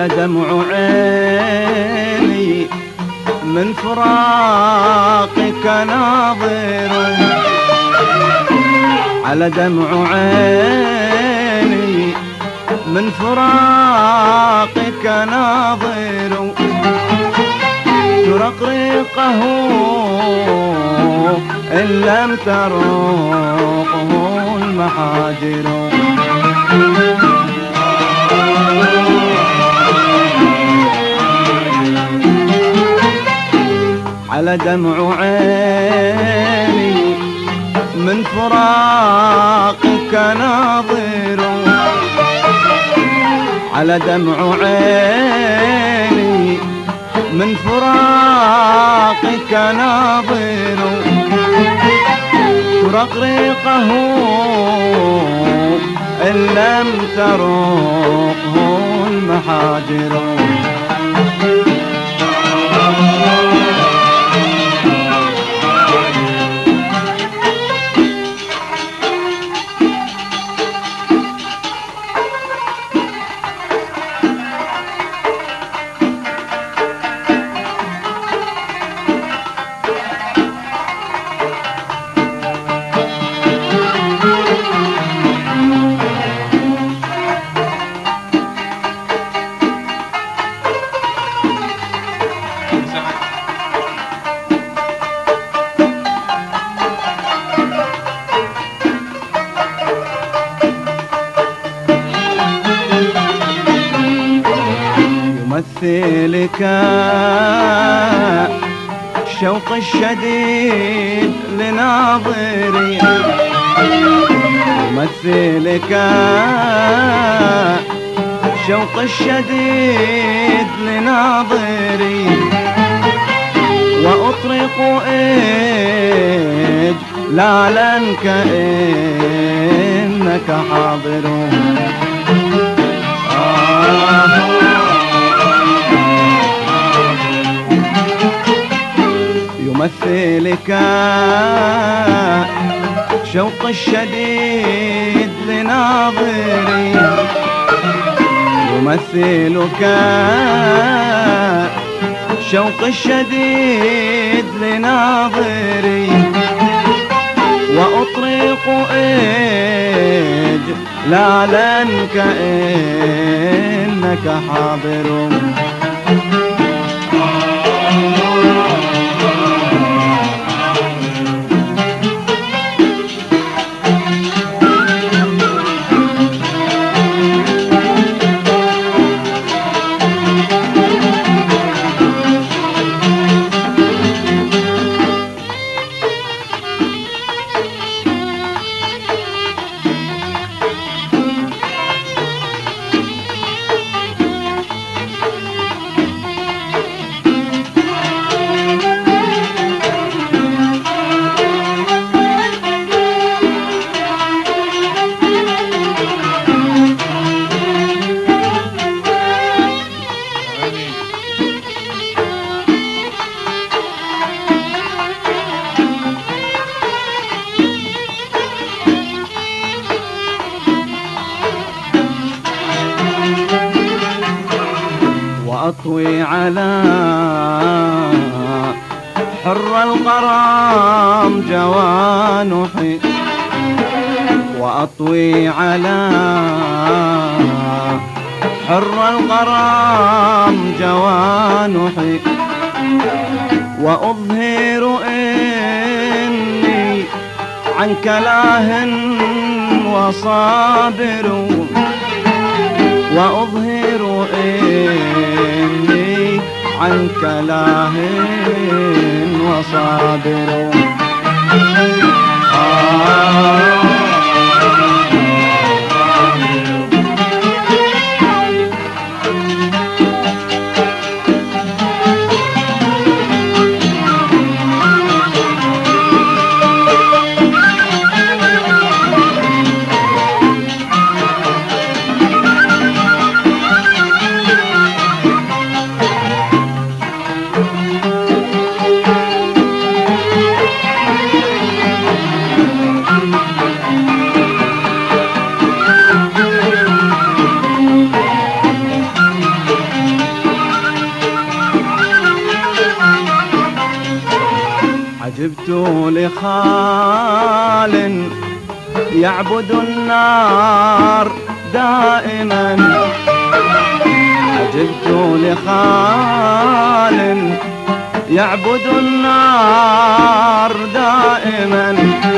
على دمع عيني من فراقك ناظر، على دمع عيني من فراقك ناظر، ترقرقه إن لم تروقه المحاجر. على دمع عيني من فراقك ناظر، على دمع عيني من فراقك ناظر، ترقرقه إن لم تروقه المحاجر. يمثلك الشوق الشديد لناظري، يمثلك الشوق الشديد لناظري، وأطرق إجلالا كأنك حاضر. يمثلك شوق الشديد لناظري، يمثلك شوق الشديد لناظري، وأطرق إجلالا كأنك حاضر. وأطوي على حر الغرام جوانحي، وأطوي على حر الغرام جوانحي، وأظهر إني عنك لاه وصابر، وأظهر إني عنك لاه وصابر. لخال يعبد النار دائما، عجبت لخال يعبد النار دائما،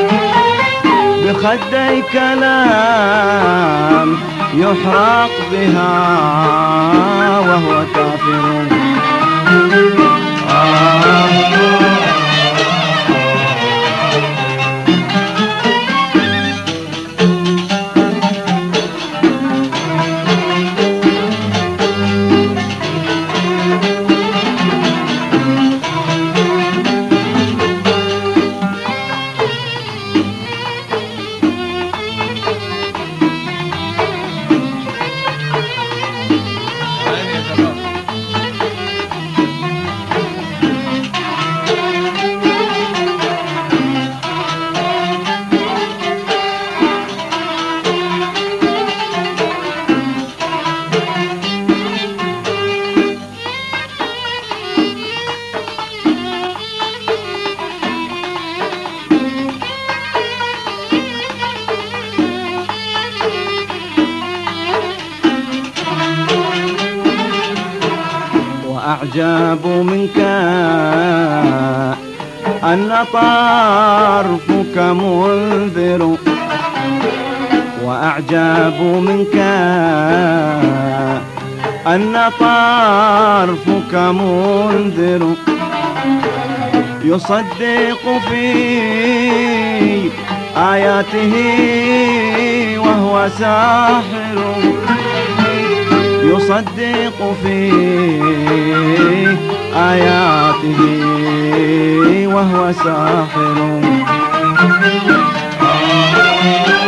بخدي كلام يحرق بها وهو كافر. وأعجب منك أن طرفك منذر، وأعجب منك أن طرفك منذر، يصدق في آياته وهو ساحر، يصدق في آياته وهو ساحر.